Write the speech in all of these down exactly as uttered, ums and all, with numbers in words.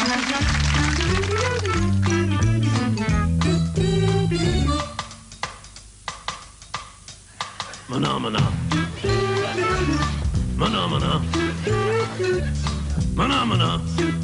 Mana mana. Mana mana. Mana mana.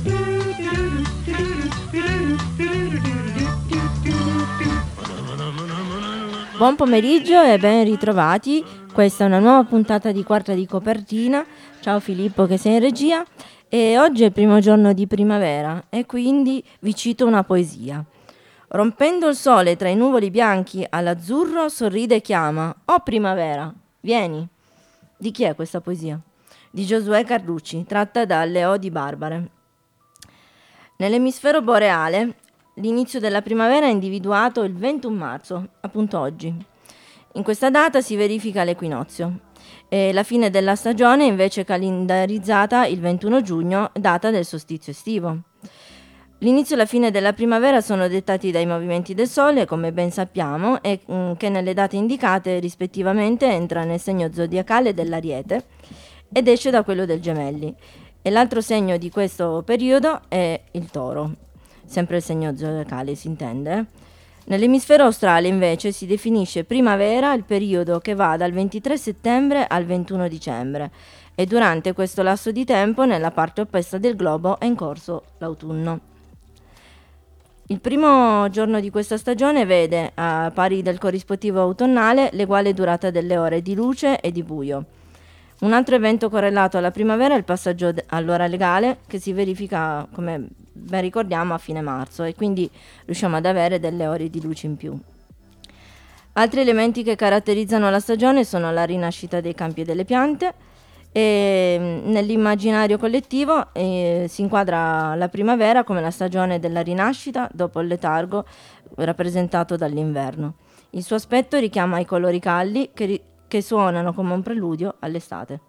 Buon pomeriggio e ben ritrovati. Questa è una nuova puntata di Quarta di Copertina. Ciao Filippo che sei in regia. E oggi è il primo giorno di primavera e quindi vi cito una poesia. Rompendo il sole tra i nuvoli bianchi all'azzurro sorride e chiama: «Oh primavera, vieni!» Di chi è questa poesia? Di Giosuè Carducci, tratta dalle Odi Barbare. Nell'emisfero boreale l'inizio della primavera è individuato il ventuno marzo, appunto oggi. In questa data si verifica l'equinozio. E la fine della stagione è invece calendarizzata il ventuno giugno, data del solstizio estivo. L'inizio e la fine della primavera sono dettati dai movimenti del Sole, come ben sappiamo, e mh, che nelle date indicate rispettivamente entra nel segno zodiacale dell'Ariete ed esce da quello del Gemelli. E l'altro segno di questo periodo è il Toro, sempre il segno zodiacale si intende. Nell'emisfero australe invece si definisce primavera il periodo che va dal ventitré settembre al ventuno dicembre e durante questo lasso di tempo nella parte opposta del globo è in corso l'autunno. Il primo giorno di questa stagione vede, a pari del corrispettivo autunnale, l'eguale durata delle ore di luce e di buio. Un altro evento correlato alla primavera è il passaggio all'ora legale, che si verifica, come ben ricordiamo, a fine marzo e quindi riusciamo ad avere delle ore di luce in più. Altri elementi che caratterizzano la stagione sono la rinascita dei campi e delle piante. E nell'immaginario collettivo eh, si inquadra la primavera come la stagione della rinascita dopo il letargo rappresentato dall'inverno. Il suo aspetto richiama i colori caldi che, ri- che suonano come un preludio all'estate.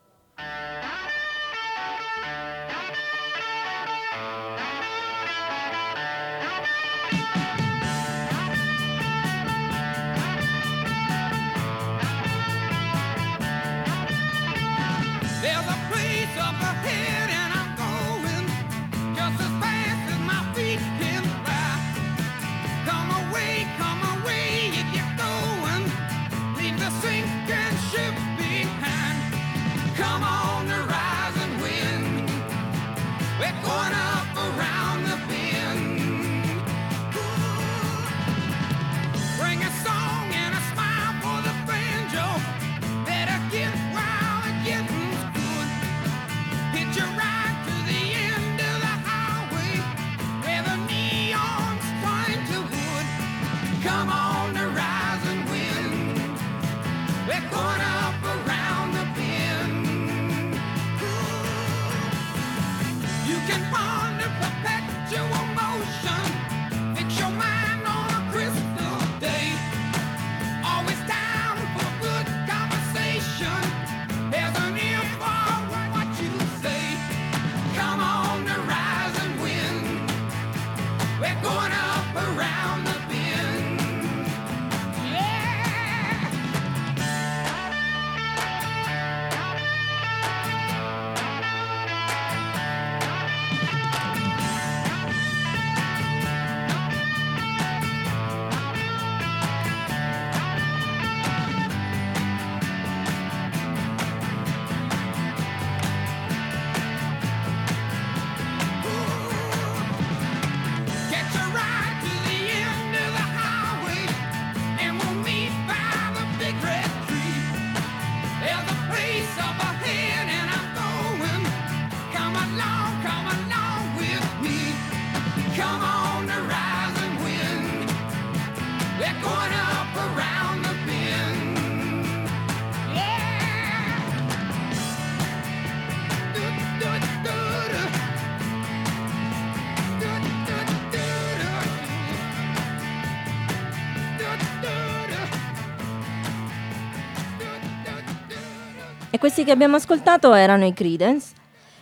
E questi che abbiamo ascoltato erano i Creedence.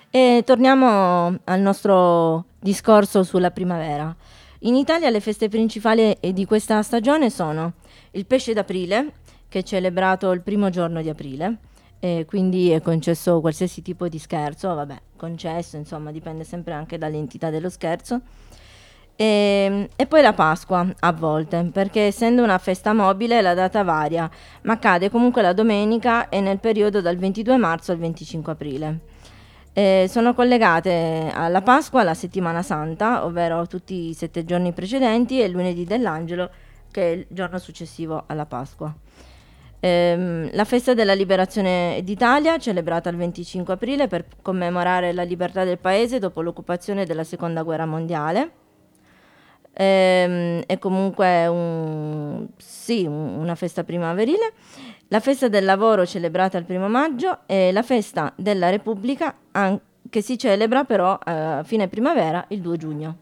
E torniamo al nostro discorso sulla primavera. In Italia le feste principali di questa stagione sono il pesce d'aprile, che è celebrato il primo giorno di aprile, e quindi è concesso qualsiasi tipo di scherzo, vabbè, concesso, insomma, dipende sempre anche dall'entità dello scherzo. E, e poi la Pasqua, a volte, perché essendo una festa mobile la data varia, ma cade comunque la domenica e nel periodo dal ventidue marzo al venticinque aprile. Eh, sono collegate alla Pasqua la settimana santa, ovvero tutti i sette giorni precedenti, e il lunedì dell'Angelo, che è il giorno successivo alla Pasqua. Ehm, la festa della liberazione d'Italia, celebrata il venticinque aprile per commemorare la libertà del paese dopo l'occupazione della seconda guerra mondiale. Ehm, è comunque un, sì, un- una festa primaverile. La festa del lavoro, celebrata il primo maggio, e la festa della Repubblica, an- che si celebra però eh, a fine primavera, il due giugno.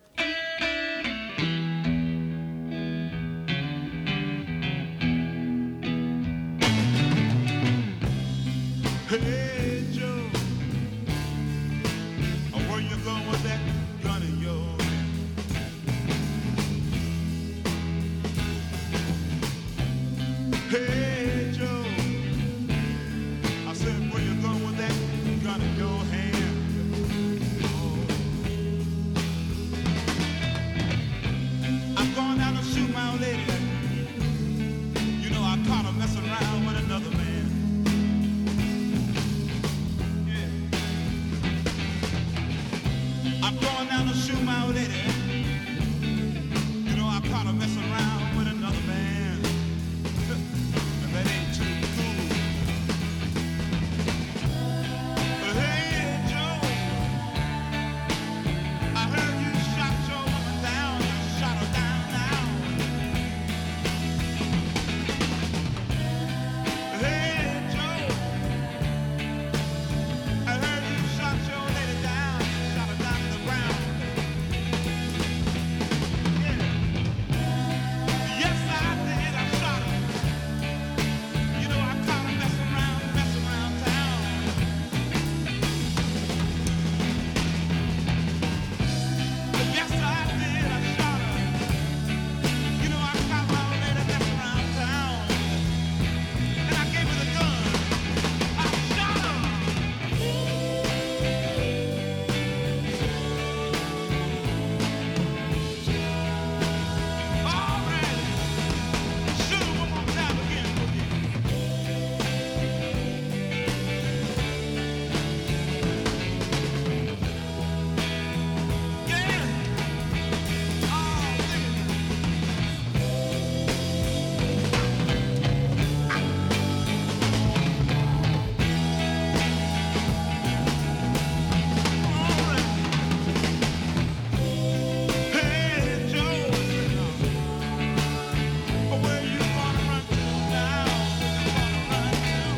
Hey Joe, where you going with that gun of yours? Hey Joe, I said where you going with that gun in your hand? I'm going down to shoot my old lady. You know I caught her messing around with another man. I'm going down to shoot my old lady. You know I caught her messing around with another man. And that ain't too cool. But hey, Joe, I heard you shot your woman down. You shot her down now. Hey, Joe, I heard you shot your lady down. You shot her down to the ground. Yeah. Yes, I did. I shot her. You know, I caught her messing around, messing around town. Yes, I did. I shot her. You know, I caught my old lady messing around town. And I gave her the gun. I shot her. All right. Shoot her one more time again. Yeah. Oh, nigga. All right. Hey, Joe. Where you gonna run to now? Where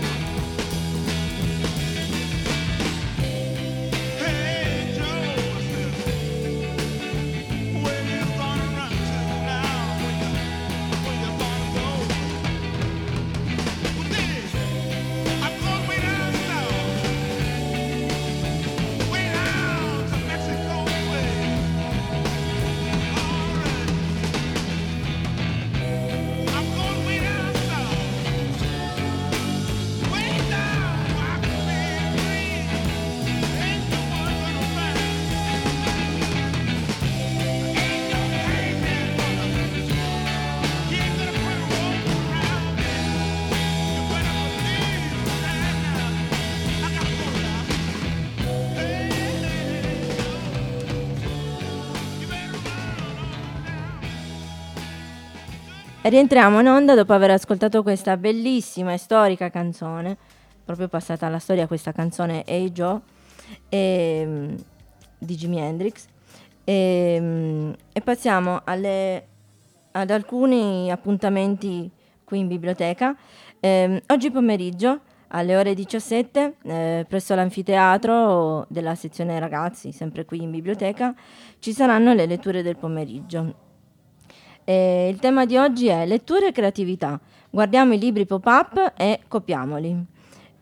you gonna run to? Hey, Joe. Where you gonna run to now? Where you, where you gonna go? Well, this, I'm going way down south. Way down to Mexico way. All right. I'm going way down south. Way down where I can be free. Ain't no one gonna find. Ain't no hangman gonna. He ain't gonna put a rope around me. You better believe that now. I gotta go now. Hey, you better run on down. Rientriamo in onda dopo aver ascoltato questa bellissima e storica canzone, proprio passata alla storia questa canzone Hey Joe e, di Jimi Hendrix, e, e passiamo alle, ad alcuni appuntamenti qui in biblioteca. Ehm, oggi pomeriggio alle ore diciassette eh, presso l'anfiteatro della sezione ragazzi, sempre qui in biblioteca, ci saranno le letture del pomeriggio. E il tema di oggi è lettura e creatività. Guardiamo i libri pop-up e copiamoli.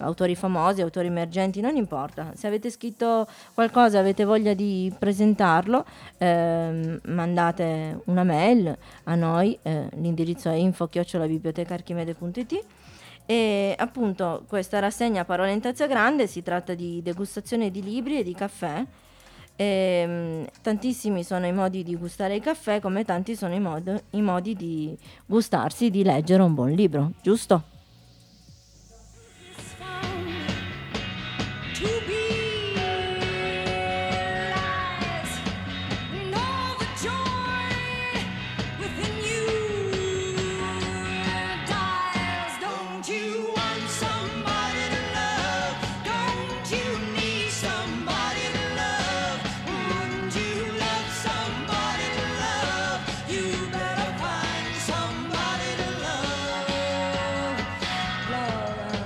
autori famosi, autori emergenti, non importa. Se avete scritto qualcosa, avete voglia di presentarlo, ehm, mandate una mail a noi, eh, l'indirizzo è info chiocciola biblioteca archimede punto it. E appunto questa rassegna Parole in Tazza Grande si tratta di degustazione di libri e di caffè. E, mh, tantissimi sono i modi di gustare il caffè, come tanti sono i, mod- i modi di gustarsi di leggere un buon libro, giusto? To be realized, know the joy within you dies. Don't you want somebody to love? Don't you need somebody to love? Wouldn't you love somebody to love? You better find somebody to love. Love.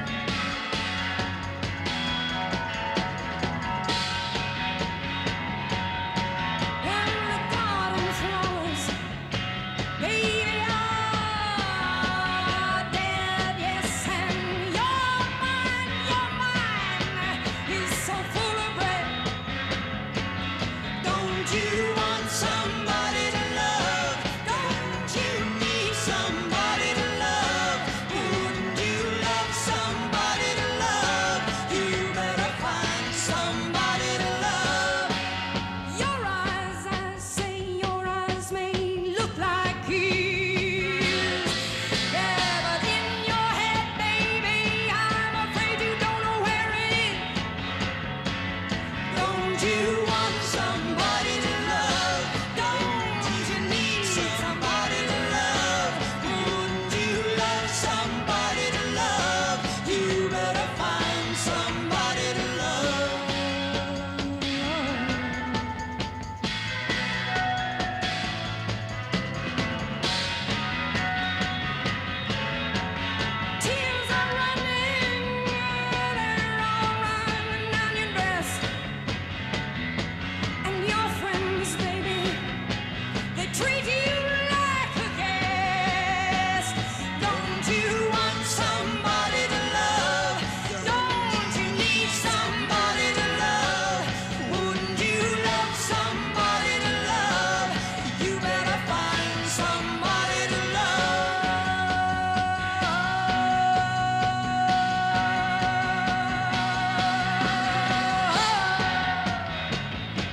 And the garden flowers, baby, are dead, yes, and your mind, your mind is so full of bread. Don't you want somebody to love? Don't you need somebody to love? Wouldn't you love somebody to love? You better find somebody to love. Your eyes, I say, your eyes may look like keys. Yeah, but in your head, baby, I'm afraid you don't know where it is. Don't you want somebody to love? Don't you need somebody to love? Wouldn't you love somebody to love? You better find somebody to love. Tears are running, they're all running down your dress. And your friends, baby, they treat you like a guest. Don't you want somebody to love? Don't you need somebody to love? Wouldn't you love somebody to love? You better find somebody to love.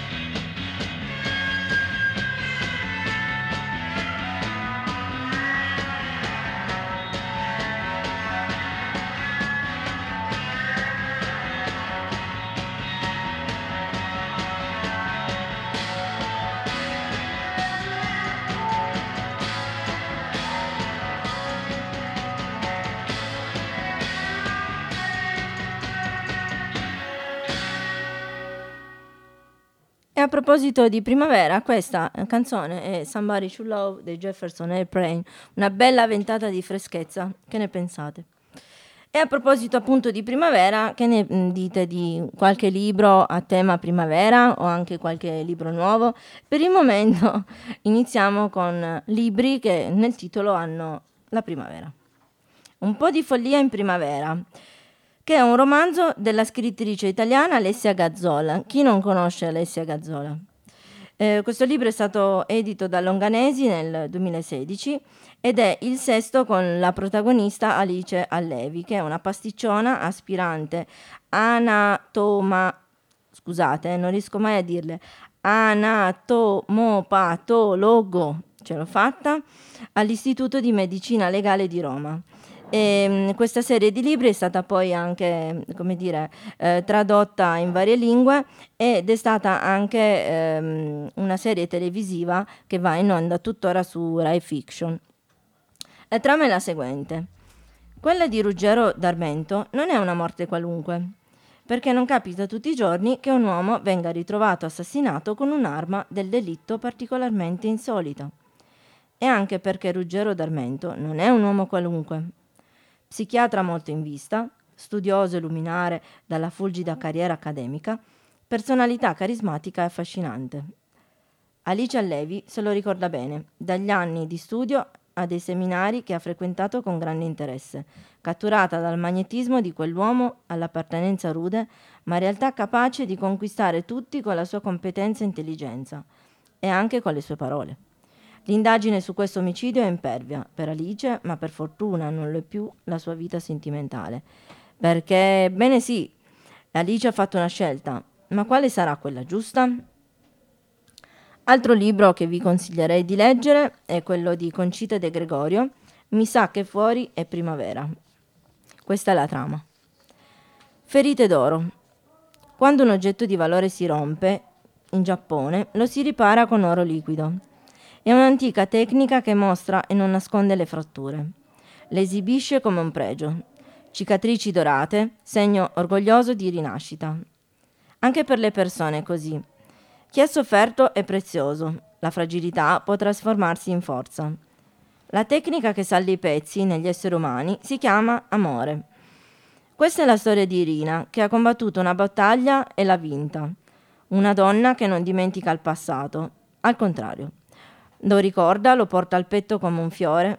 E a proposito di primavera, questa eh, canzone è Somebody to Love dei Jefferson Airplane, una bella ventata di freschezza. Che ne pensate? E a proposito appunto di primavera, che ne mh, dite di qualche libro a tema primavera o anche qualche libro nuovo? Per il momento iniziamo con libri che nel titolo hanno la primavera. Un po' di follia in primavera, che è un romanzo della scrittrice italiana Alessia Gazzola. Chi non conosce Alessia Gazzola? Eh, questo libro è stato edito da Longanesi nel duemilasedici ed è il sesto con la protagonista Alice Allevi, che è una pasticciona aspirante anatoma, scusate, eh, non riesco mai a dirle, anatomopatologo, ce l'ho fatta, all'Istituto di Medicina Legale di Roma. E, questa serie di libri è stata poi anche, come dire, eh, tradotta in varie lingue ed è stata anche ehm, una serie televisiva che va in onda tuttora su Rai Fiction. La trama è la seguente. Quella di Ruggero d'Armento non è una morte qualunque, perché non capita tutti i giorni che un uomo venga ritrovato assassinato con un'arma del delitto particolarmente insolita. E anche perché Ruggero d'Armento non è un uomo qualunque. Psichiatra molto in vista, studioso e luminare dalla fulgida carriera accademica, personalità carismatica e affascinante. Alice Allevi se lo ricorda bene, dagli anni di studio a dei seminari che ha frequentato con grande interesse, catturata dal magnetismo di quell'uomo all'appartenenza rude, ma in realtà capace di conquistare tutti con la sua competenza e intelligenza, e anche con le sue parole. L'indagine su questo omicidio è impervia per Alice, ma per fortuna non lo è più la sua vita sentimentale. Perché, bene sì, Alice ha fatto una scelta, ma quale sarà quella giusta? Altro libro che vi consiglierei di leggere è quello di Concita De Gregorio, Mi sa che fuori è primavera. Questa è la trama. Ferite d'oro. Quando un oggetto di valore si rompe, in Giappone, lo si ripara con oro liquido. È un'antica tecnica che mostra e non nasconde le fratture. Le esibisce come un pregio. Cicatrici dorate, segno orgoglioso di rinascita. Anche per le persone è così. Chi ha sofferto è prezioso. La fragilità può trasformarsi in forza. La tecnica che salda i pezzi negli esseri umani si chiama amore. Questa è la storia di Irina, che ha combattuto una battaglia e l'ha vinta. Una donna che non dimentica il passato. Al contrario. Lo ricorda, lo porta al petto come un fiore.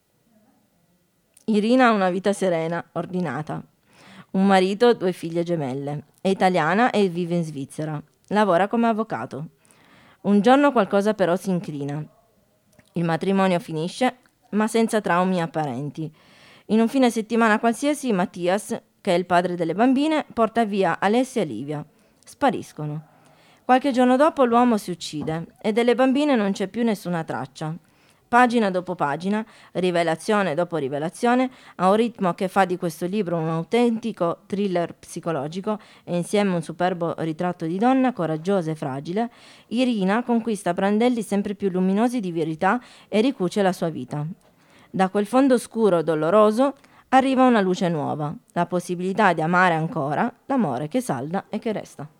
Irina ha una vita serena, ordinata. Un marito, due figlie gemelle. È italiana e vive in Svizzera. Lavora come avvocato. Un giorno qualcosa però si incrina. Il matrimonio finisce, ma senza traumi apparenti. In un fine settimana qualsiasi, Mattias, che è il padre delle bambine, porta via Alessia e Livia. Spariscono. Qualche giorno dopo l'uomo si uccide e delle bambine non c'è più nessuna traccia. Pagina dopo pagina, rivelazione dopo rivelazione, a un ritmo che fa di questo libro un autentico thriller psicologico e insieme un superbo ritratto di donna coraggiosa e fragile, Irina conquista brandelli sempre più luminosi di verità e ricuce la sua vita. Da quel fondo scuro e doloroso arriva una luce nuova, la possibilità di amare ancora, l'amore che salda e che resta.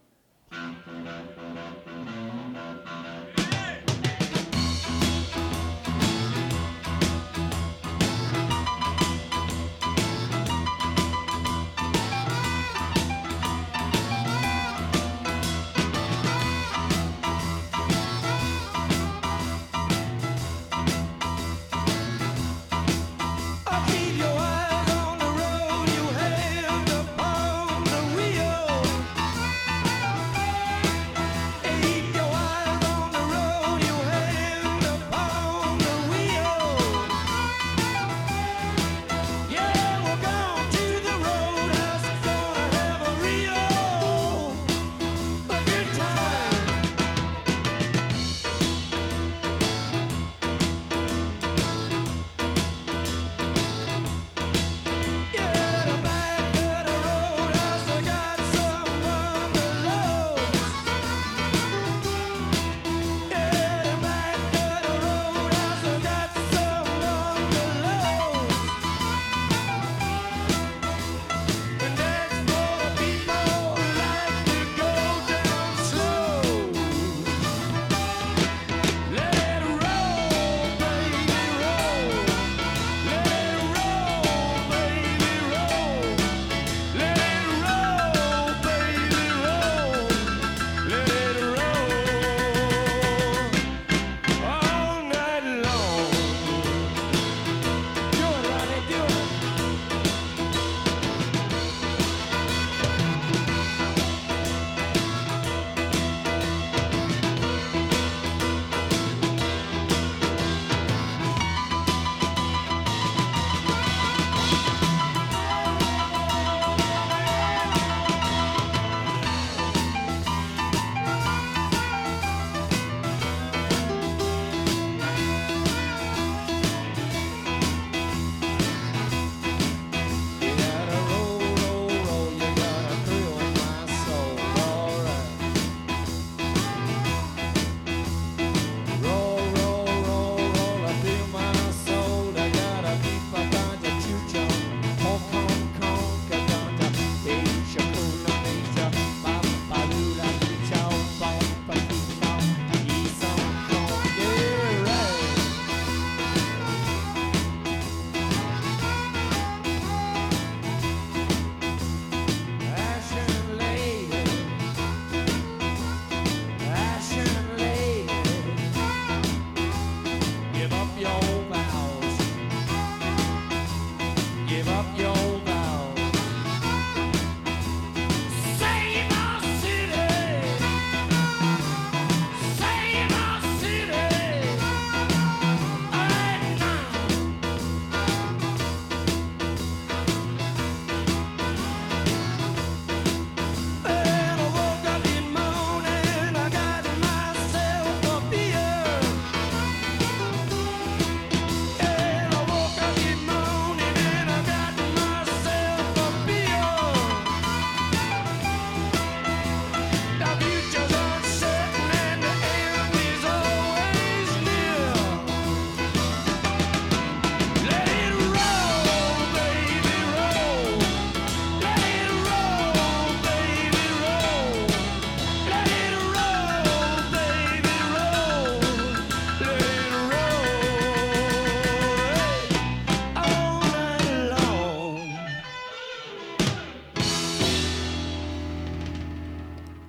I keep your eyes on the road, you hands upon the wheel.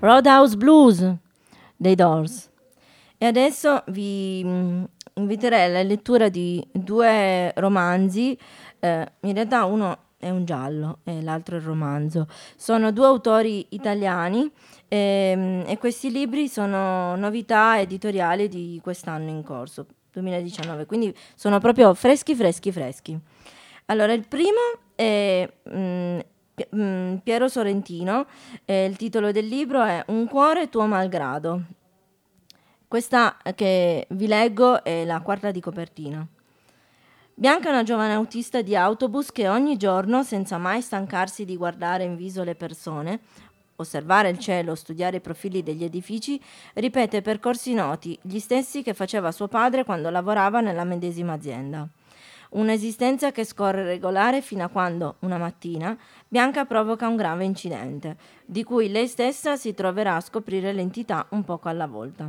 Roadhouse Blues dei Doors. E adesso vi mm, inviterei alla lettura di due romanzi, eh, in realtà uno è un giallo e l'altro è il romanzo. Sono due autori italiani ehm, e questi libri sono novità editoriali di quest'anno in corso, duemiladiciannove, quindi sono proprio freschi, freschi, freschi. Allora, il primo è mm, Pi- mm, Piero Sorrentino, e il titolo del libro è Un cuore tuo malgrado. Questa che vi leggo è la quarta di copertina. Bianca è una giovane autista di autobus che ogni giorno, senza mai stancarsi di guardare in viso le persone, osservare il cielo, studiare i profili degli edifici, ripete percorsi noti, gli stessi che faceva suo padre quando lavorava nella medesima azienda. Un'esistenza che scorre regolare fino a quando, una mattina, Bianca provoca un grave incidente, di cui lei stessa si troverà a scoprire l'entità un poco alla volta.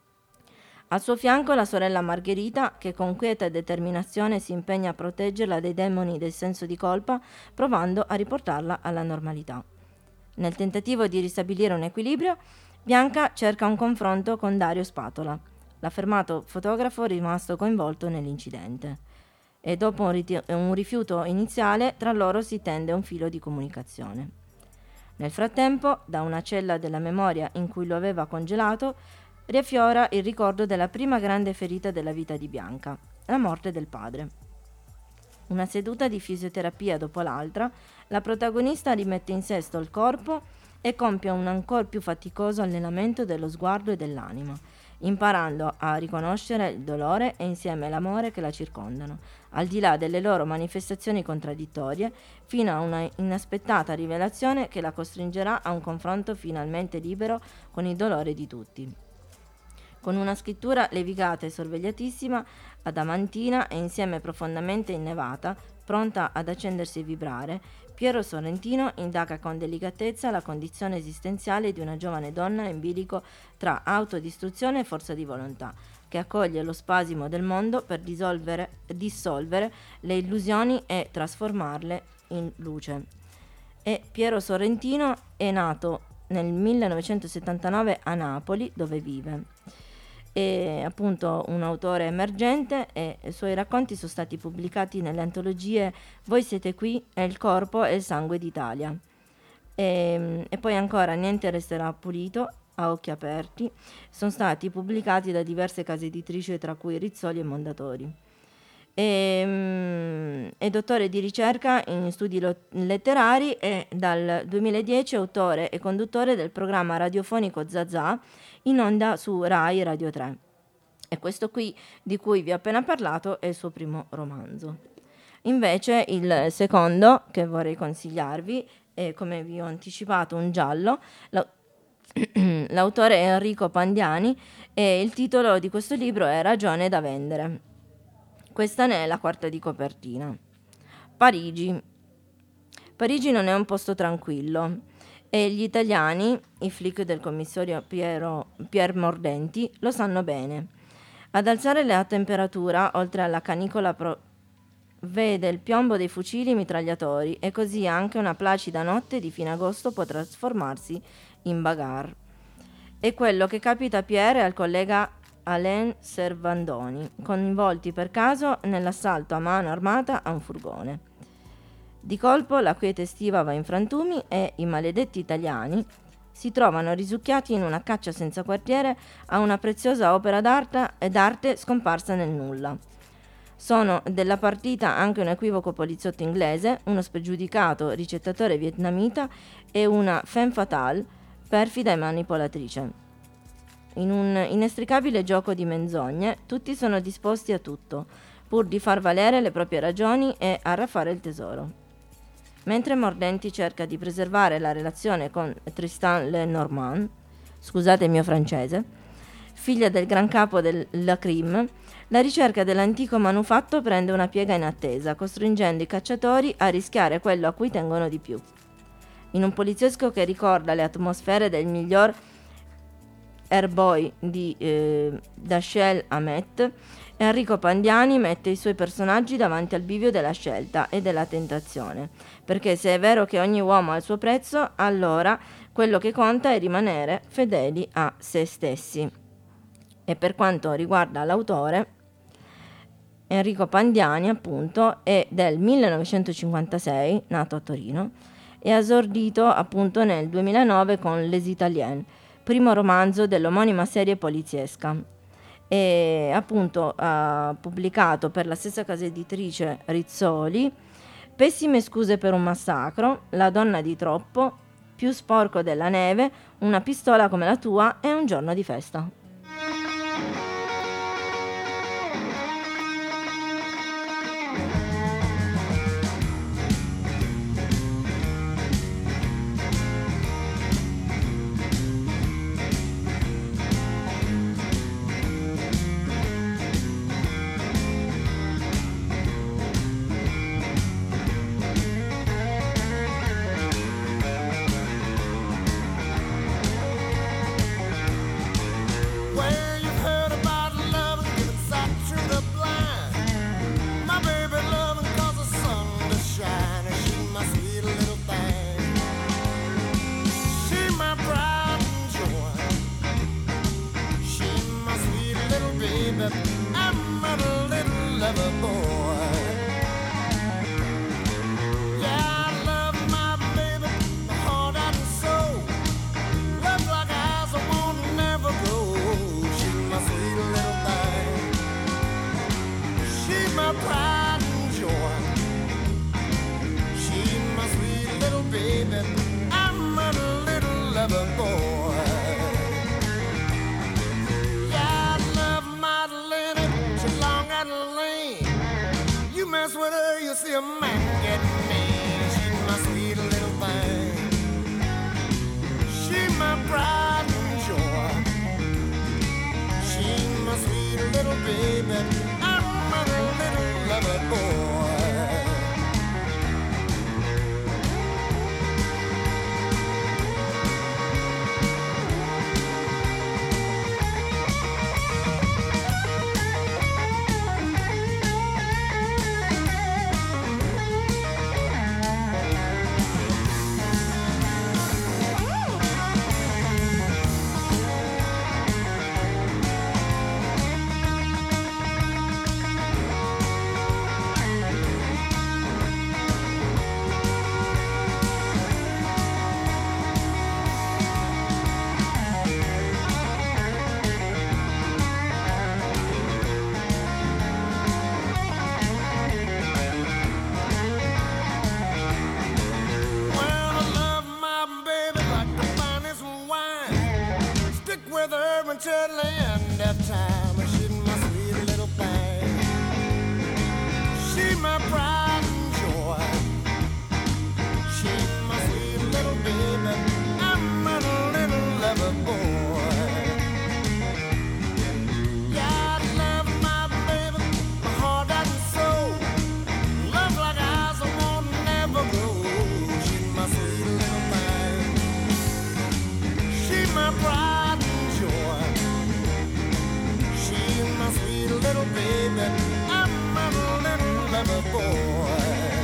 Al suo fianco la sorella Margherita, che con quieta determinazione si impegna a proteggerla dai demoni del senso di colpa, provando a riportarla alla normalità. Nel tentativo di ristabilire un equilibrio, Bianca cerca un confronto con Dario Spatola, l'affermato fotografo rimasto coinvolto nell'incidente. E dopo un, riti- un rifiuto iniziale, tra loro si tende un filo di comunicazione. Nel frattempo, da una cella della memoria in cui lo aveva congelato, riaffiora il ricordo della prima grande ferita della vita di Bianca, la morte del padre. Una seduta di fisioterapia dopo l'altra, la protagonista rimette in sesto il corpo e compie un ancor più faticoso allenamento dello sguardo e dell'anima, imparando a riconoscere il dolore e insieme l'amore che la circondano, al di là delle loro manifestazioni contraddittorie, fino a una inaspettata rivelazione che la costringerà a un confronto finalmente libero con il dolore di tutti. Con una scrittura levigata e sorvegliatissima, adamantina e insieme profondamente innevata, pronta ad accendersi e vibrare, Piero Sorrentino indaga con delicatezza la condizione esistenziale di una giovane donna in bilico tra autodistruzione e forza di volontà, che accoglie lo spasimo del mondo per dissolvere, dissolvere le illusioni e trasformarle in luce. E Piero Sorrentino è nato nel millenovecentosettantanove a Napoli, dove vive. È appunto un autore emergente e i suoi racconti sono stati pubblicati nelle antologie Voi siete qui e Il corpo e il sangue d'Italia. E, e poi ancora Niente resterà pulito, A occhi aperti, sono stati pubblicati da diverse case editrici, tra cui Rizzoli e Mondadori. E, è dottore di ricerca in studi lo- letterari e dal duemiladieci autore e conduttore del programma radiofonico Zazà, in onda su Rai Radio tre. E questo qui di cui vi ho appena parlato è il suo primo romanzo. Invece il secondo che vorrei consigliarvi è, come vi ho anticipato, un giallo. La- L'autore è Enrico Pandiani e il titolo di questo libro è Ragione da vendere. Questa ne è la quarta di copertina. Parigi. Parigi non è un posto tranquillo e gli italiani, i flic del commissario Piero, Pier Mordenti, lo sanno bene. Ad alzare la temperatura, oltre alla canicola, pro- vede il piombo dei fucili mitragliatori e così anche una placida notte di fine agosto può trasformarsi in bagarre. È quello che capita a Pierre e al collega Alain Servandoni, coinvolti per caso nell'assalto a mano armata a un furgone. Di colpo la quiete estiva va in frantumi e i maledetti italiani si trovano risucchiati in una caccia senza quartiere a una preziosa opera d'arte, d'arte scomparsa nel nulla. Sono della partita anche un equivoco poliziotto inglese, uno spregiudicato ricettatore vietnamita e una femme fatale perfida e manipolatrice. In un inestricabile gioco di menzogne, tutti sono disposti a tutto, pur di far valere le proprie ragioni e arraffare il tesoro. Mentre Mordenti cerca di preservare la relazione con Tristan Lenormand, scusate il mio francese, figlia del gran capo della Crime, la ricerca dell'antico manufatto prende una piega inattesa, costringendo i cacciatori a rischiare quello a cui tengono di più. In un poliziesco che ricorda le atmosfere del miglior Airboy di eh, Dashiell Hammett, Enrico Pandiani mette i suoi personaggi davanti al bivio della scelta e della tentazione, perché se è vero che ogni uomo ha il suo prezzo, allora quello che conta è rimanere fedeli a se stessi. E per quanto riguarda l'autore, Enrico Pandiani, appunto, è del millenovecentocinquantasei, nato a Torino, e ha esordito appunto nel duemilanove con Les Italiens, primo romanzo dell'omonima serie poliziesca. E appunto ha pubblicato per la stessa casa editrice Rizzoli Pessime scuse per un massacro, La donna di troppo, Più sporco della neve, Una pistola come la tua e Un giorno di festa. Well, you've heard about love and giving sight to the blind. My baby loving cause the sun to shine, and she my sweet little thing. She my pride and joy. She my sweet little baby. I'm a little lover boy. Yeah, I love my baby, my heart and soul. Love like eyes I won't never grow. She's my sweet little thing. She's my pride and joy. She's my sweet little baby. I'm a little lover boy. Yeah, I love Madalena. She's long and lean. You mess with her, you see a man get mean. She's my sweet little thing. She's my pride and joy. She's my sweet little baby. I'm a little lover boy. Well, I love my baby like the finest wine. Stick with her until the end of time. She's my sweet little thing. She's my pride and joy. She's my sweet little baby. I'm a little lover boy. Yeah, I love my baby, my heart and soul. Love like eyes I won't never grow. She's my sweet little thing. She's my pride and joy. She's my sweet little baby. I'm a little lover boy.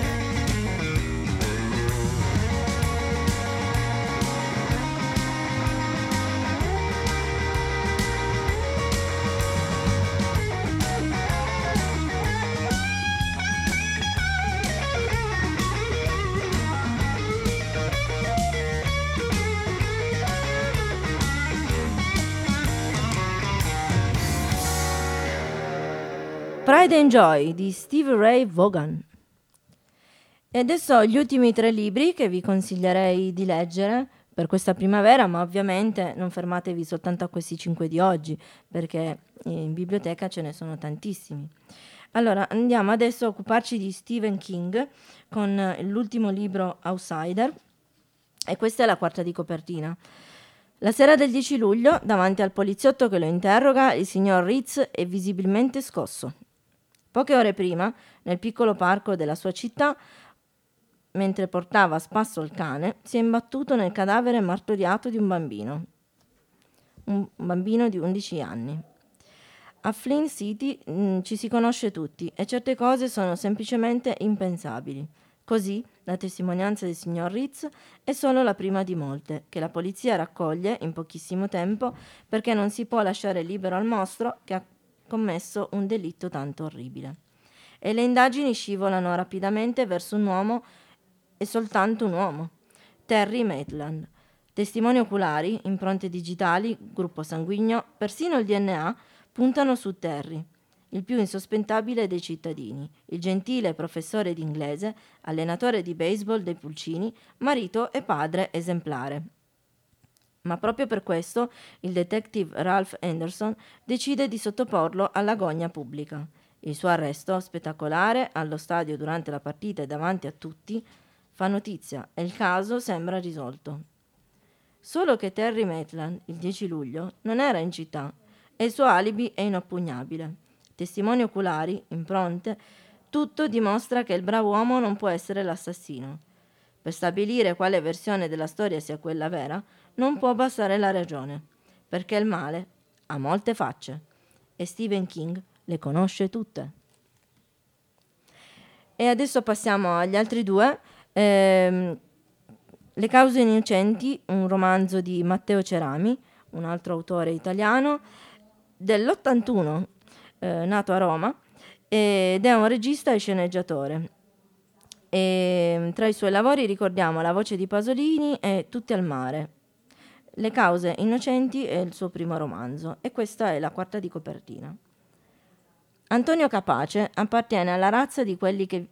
Pride and Joy di Stevie Ray Vaughan. E adesso gli ultimi tre libri che vi consiglierei di leggere per questa primavera, ma ovviamente non fermatevi soltanto a questi cinque di oggi, perché in biblioteca ce ne sono tantissimi. Allora, andiamo adesso a occuparci di Stephen King con l'ultimo libro Outsider, e questa è la quarta di copertina. La sera del dieci luglio, davanti al poliziotto che lo interroga, il signor Ritz è visibilmente scosso. Poche ore prima, nel piccolo parco della sua città, mentre portava a spasso il cane, si è imbattuto nel cadavere martoriato di un bambino. Un bambino di undici anni. A Flint City mh, ci si conosce tutti e certe cose sono semplicemente impensabili. Così La testimonianza del signor Ritz è solo la prima di molte, che la polizia raccoglie in pochissimo tempo perché non si può lasciare libero al mostro che ha commesso un delitto tanto orribile. E le indagini scivolano rapidamente verso un uomo e soltanto un uomo, Terry Maitland. Testimoni oculari, impronte digitali, gruppo sanguigno, persino il D N A puntano su Terry, il più insospettabile dei cittadini, il gentile professore d'inglese, allenatore di baseball dei Pulcini, marito e padre esemplare. Ma proprio per questo il detective Ralph Anderson decide di sottoporlo alla gogna pubblica. Il suo arresto, spettacolare, allo stadio durante la partita e davanti a tutti, fa notizia e il caso sembra risolto. Solo che Terry Maitland, il dieci luglio, non era in città e il suo alibi è inoppugnabile. Testimoni oculari, impronte, tutto dimostra che il bravo uomo non può essere l'assassino. Per stabilire quale versione della storia sia quella vera, non può bastare la ragione, perché il male ha molte facce e Stephen King le conosce tutte. E adesso passiamo agli altri due. Ehm, Le cause innocenti, un romanzo di Matteo Cerami, un altro autore italiano, dell'ottantuno, eh, nato a Roma, ed è un regista e sceneggiatore. E tra i suoi lavori ricordiamo La voce di Pasolini e Tutti al mare. Le cause innocenti è il suo primo romanzo e questa è la quarta di copertina. Antonio Capace appartiene alla razza di quelli che,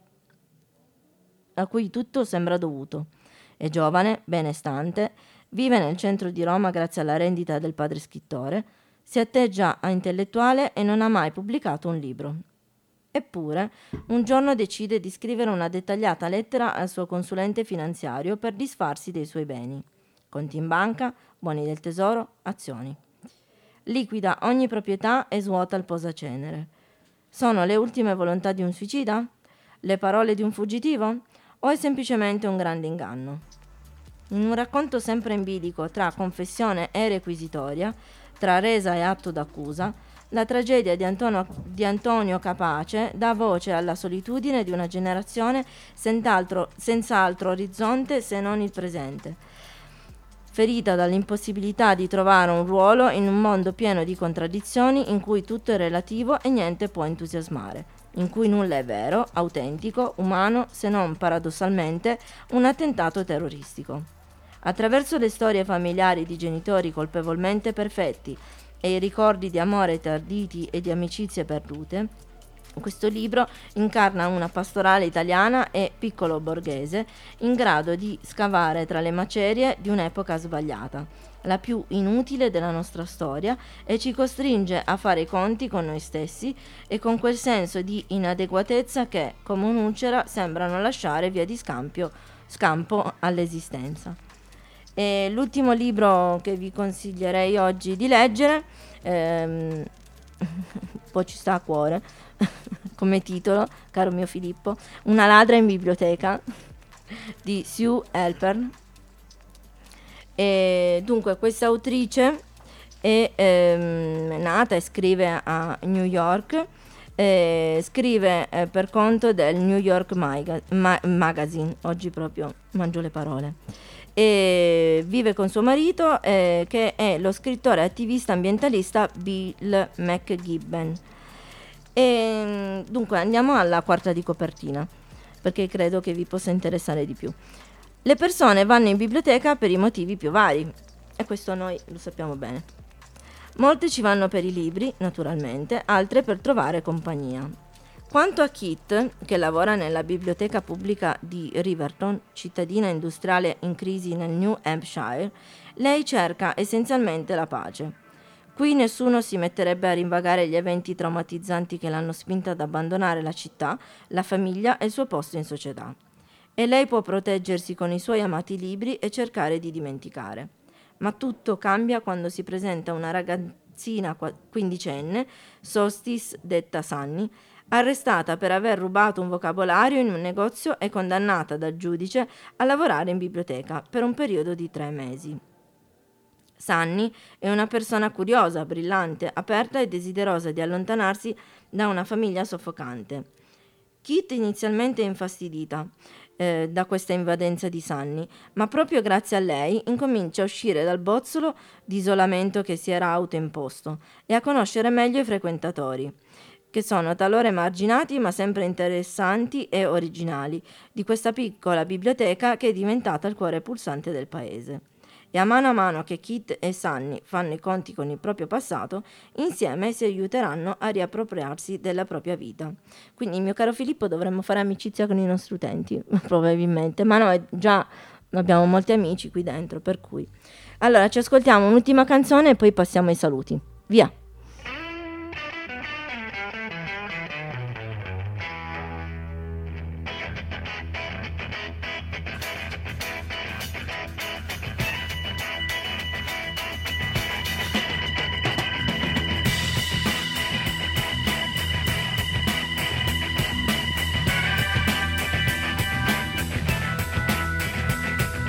a cui tutto sembra dovuto. È giovane, benestante, vive nel centro di Roma grazie alla rendita del padre scrittore, si atteggia a intellettuale e non ha mai pubblicato un libro. Eppure, un giorno decide di scrivere una dettagliata lettera al suo consulente finanziario per disfarsi dei suoi beni. Conti in banca, buoni del tesoro, azioni. Liquida ogni proprietà e svuota il posacenere. Sono le ultime volontà di un suicida? Le parole di un fuggitivo? O è semplicemente un grande inganno? In un racconto sempre in bilico tra confessione e requisitoria, tra resa e atto d'accusa, la tragedia di Antonio, di Antonio Capace dà voce alla solitudine di una generazione senz'altro, senza altro orizzonte se non il presente, ferita dall'impossibilità di trovare un ruolo in un mondo pieno di contraddizioni in cui tutto è relativo e niente può entusiasmare, in cui nulla è vero, autentico, umano, se non paradossalmente un attentato terroristico. Attraverso le storie familiari di genitori colpevolmente perfetti e i ricordi di amore tarditi e di amicizie perdute, questo libro incarna una pastorale italiana e piccolo borghese in grado di scavare tra le macerie di un'epoca sbagliata, la più inutile della nostra storia, e ci costringe a fare i conti con noi stessi e con quel senso di inadeguatezza che, come un'ulcera, sembrano lasciare via di scampio, scampo all'esistenza. E l'ultimo libro che vi consiglierei oggi di leggere, ehm, poi ci sta a cuore, come titolo, caro mio Filippo, Una ladra in biblioteca, di Sue Halpern. E dunque questa autrice è ehm, nata e scrive a New York, eh, scrive eh, per conto del New York Maga- Ma- Magazine, oggi proprio mangio le parole, e vive con suo marito eh, che è lo scrittore attivista ambientalista Bill McGibben. E dunque andiamo alla quarta di copertina, perché credo che vi possa interessare di più. Le persone vanno in biblioteca per i motivi più vari, e questo noi lo sappiamo bene. Molte ci vanno per i libri, naturalmente, altre per trovare compagnia. Quanto a Kit, che lavora nella biblioteca pubblica di Riverton, cittadina industriale in crisi nel New Hampshire, lei cerca essenzialmente la pace. Qui nessuno si metterebbe a rinvagare gli eventi traumatizzanti che l'hanno spinta ad abbandonare la città, la famiglia e il suo posto in società. E lei può proteggersi con i suoi amati libri e cercare di dimenticare. Ma tutto cambia quando si presenta una ragazzina quindicenne, Solstice detta Sunny, arrestata per aver rubato un vocabolario in un negozio e condannata dal giudice a lavorare in biblioteca per un periodo di tre mesi. Sunny è una persona curiosa, brillante, aperta e desiderosa di allontanarsi da una famiglia soffocante. Kit inizialmente è infastidita eh, da questa invadenza di Sunny, ma proprio grazie a lei incomincia a uscire dal bozzolo di isolamento che si era autoimposto e a conoscere meglio i frequentatori, che sono talora emarginati ma sempre interessanti e originali, di questa piccola biblioteca che è diventata il cuore pulsante del paese. E a mano a mano che Kit e Sunny fanno i conti con il proprio passato, insieme si aiuteranno a riappropriarsi della propria vita. Quindi, mio caro Filippo, dovremmo fare amicizia con i nostri utenti, probabilmente, ma noi già abbiamo molti amici qui dentro, per cui. Allora, ci ascoltiamo un'ultima canzone e poi passiamo ai saluti. Via!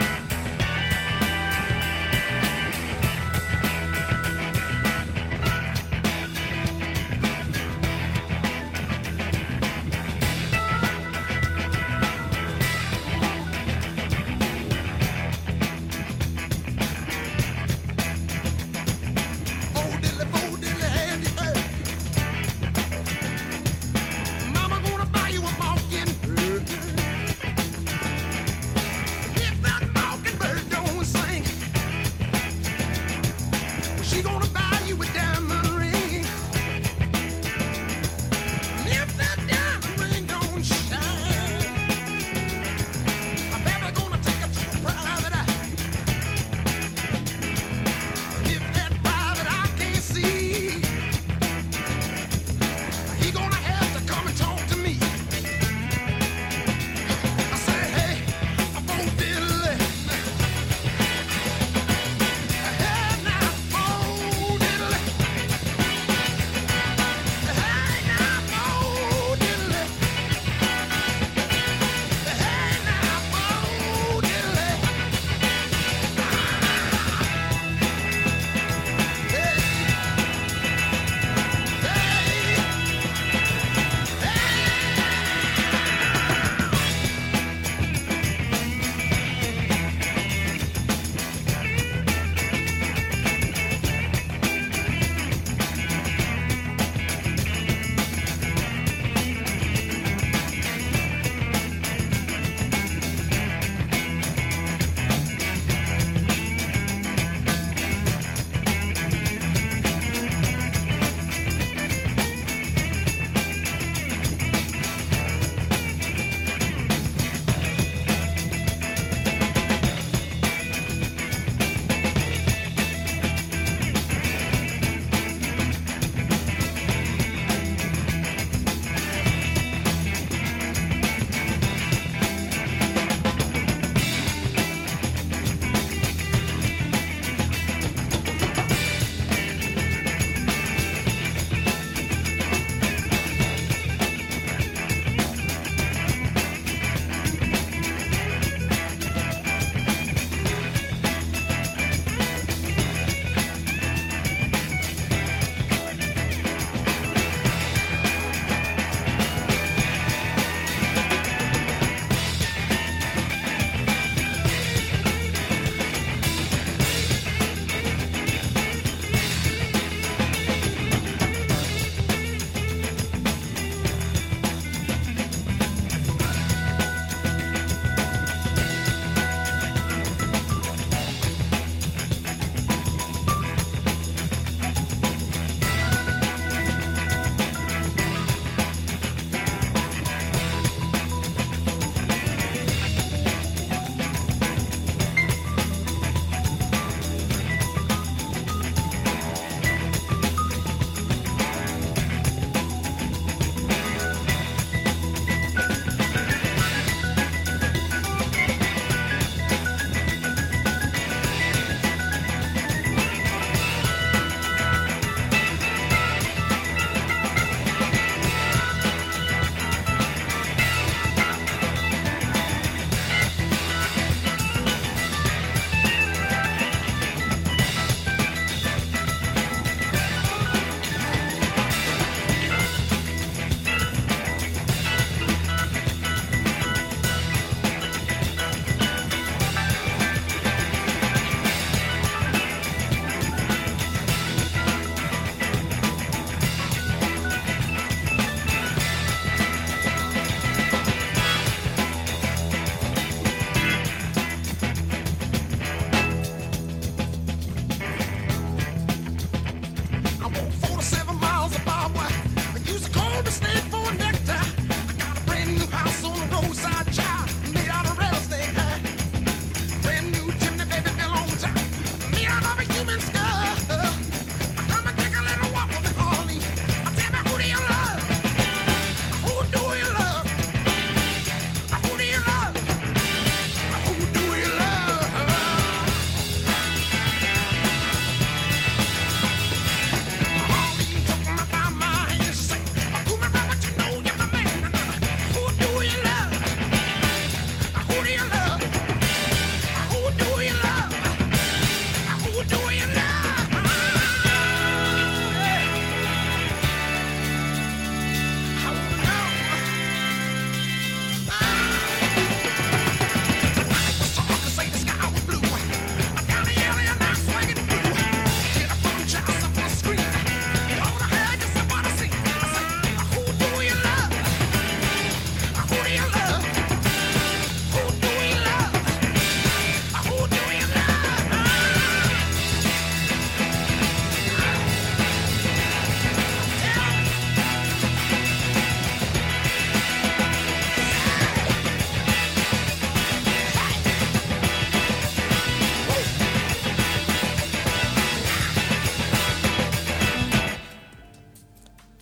Thank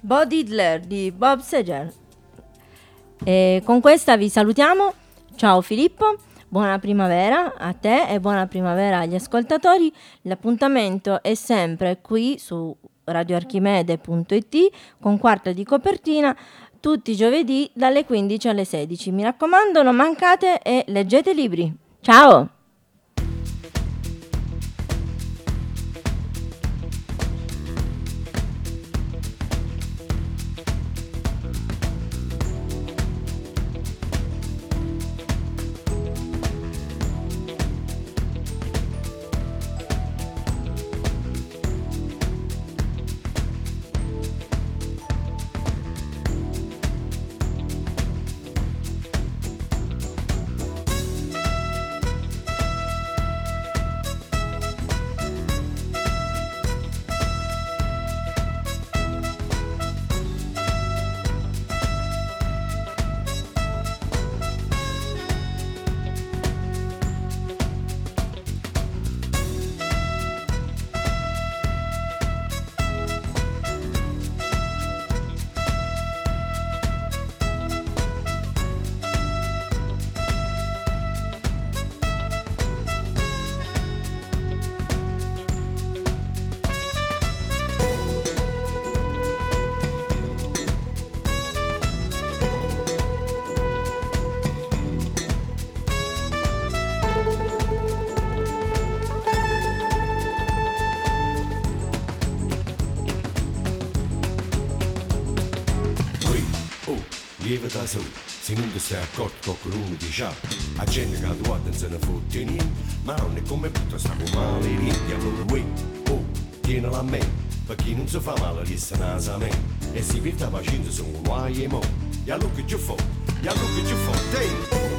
Bo Diddler di Bob Seger. E con questa vi salutiamo. Ciao Filippo, buona primavera a te e buona primavera agli ascoltatori. L'appuntamento è sempre qui su radioarchimede punto it con Quarto di Copertina tutti i giovedì dalle quindici alle sedici. Mi raccomando, non mancate e leggete libri. Ciao! Lievita su, se non ti sei accorto qualcuno ti sa, la gente che guarda non se ne fotte niente, ma non è come tutto sta con male niente, allora uè, oh, tienila a me, per chi non si fa male resta nasa a me, e si porta pazienza su un guai e mo, e allora che ci fa, e allora che ci fa, dai!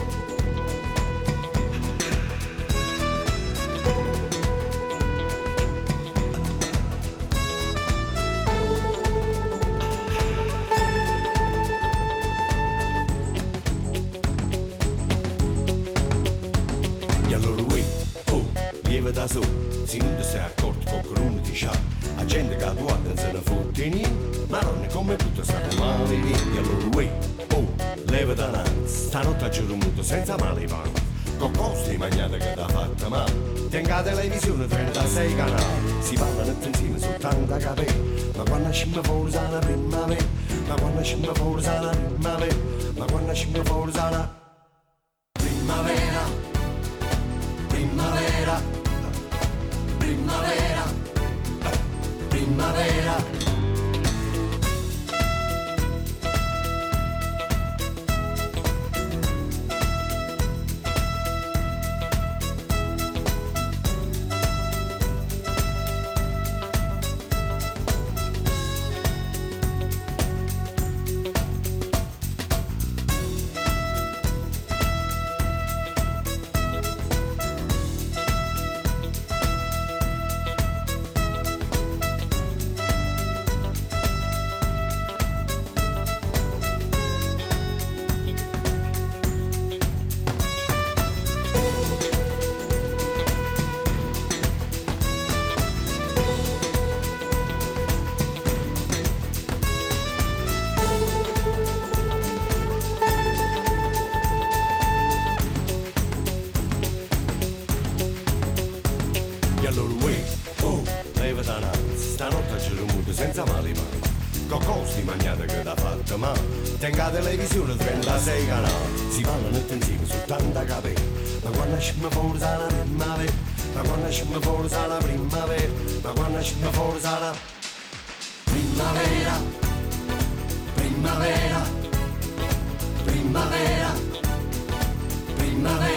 Da su, se non ti sei accorto qualcuno ti sa, la gente che guarda non se ne fotte niente, ma non è come tutto sta con male niente, allora uè, oh, leva da nanzi, stanotte a giorno senza male pan, con cose di mangiate che t'ha fatta male, tenga la televisione trentasei canali, si parlano insieme soltanto a capire, ma quando scimma fuori sa la primavera, ma quando scimma fuori sa la primavera, ma quando scimma fuori sa la primavera, primavera. Primavera, primavera. Senza male male, con cose di mangiate che t'ha fatta male, tenga la televisione trentasei canali, si parlano insieme soltanto a capire, ma quando scimma fuori sa la primavera, ma quando scimma fuori sa la primavera, ma quando scimma fuori sa la primavera, primavera, primavera, primavera.